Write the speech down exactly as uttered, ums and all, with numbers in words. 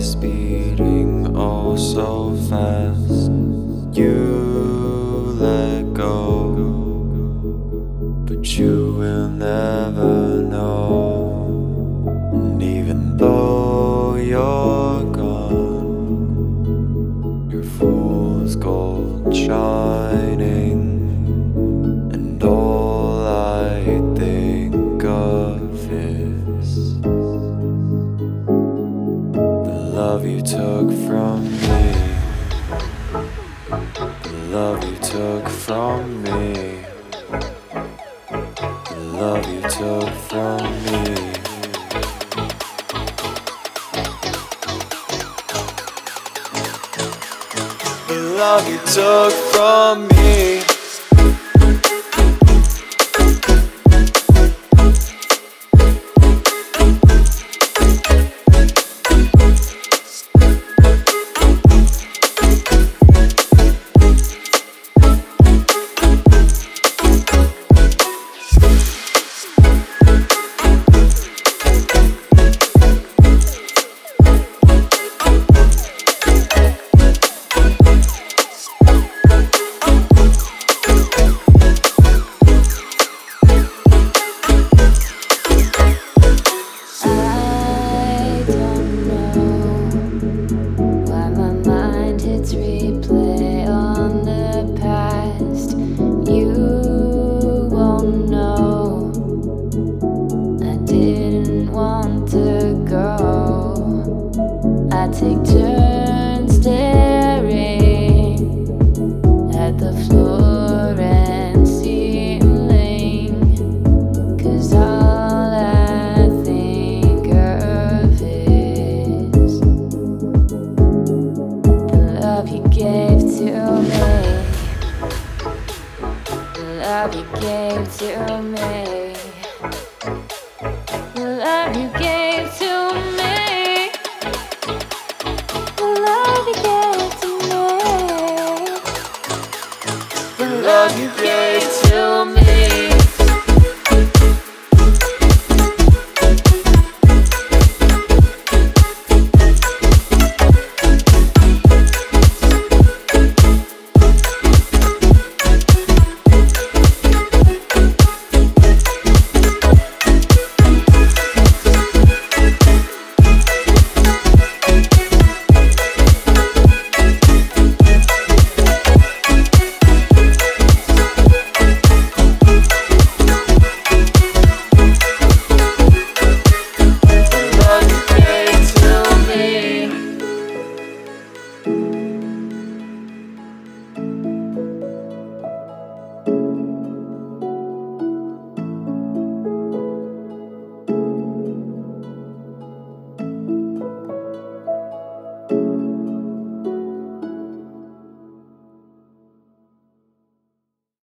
is beating oh so fast. You let go, but you will never know. And even though you're gone, your fool's gold shining, and all I think of is the love you took from me, the love you took from me, the love you took from me. The love you took from me. I take turns staring at the floor and ceiling, 'cause all I think of is the love you gave to me, the love you gave to me, the love you gave to me. The love you gave to me.